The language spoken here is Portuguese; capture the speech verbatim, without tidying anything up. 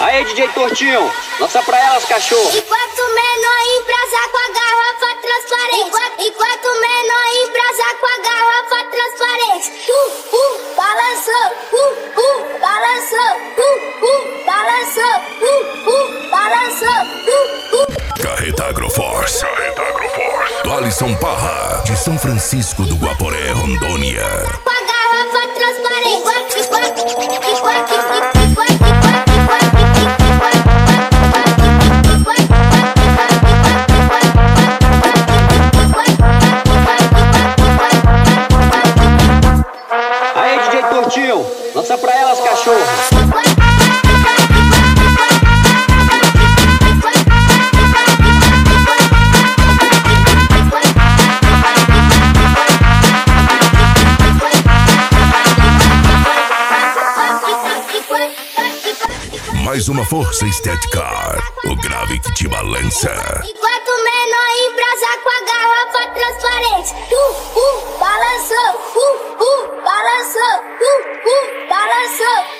Aí, D J Tortinho, lança pra elas, cachorro. Enquanto o menor embrasa com a garrafa transparente. Enquanto, enquanto o menor embrasa com a garrafa transparente. Uh, uh, balançou, uh, uh, balançou, uh, uh, balançou, uh, uh, balançou, uh, uh. Carreta Agroforce. Carreta Agroforce. Do Alisson Parra, de São Francisco do Guaporé, Rondônia. Com a garrafa transparente. Enquanto, enquanto, enquanto, enquanto, enquanto. Aí, D J Tortinho, lança pra elas, cachorro. Mais uma força estética, o grave que te balança. Enquanto o menor embrasa com a garrafa transparente. Uh, uh, balançou, uh, uh, balançou, uh, uh, balançou.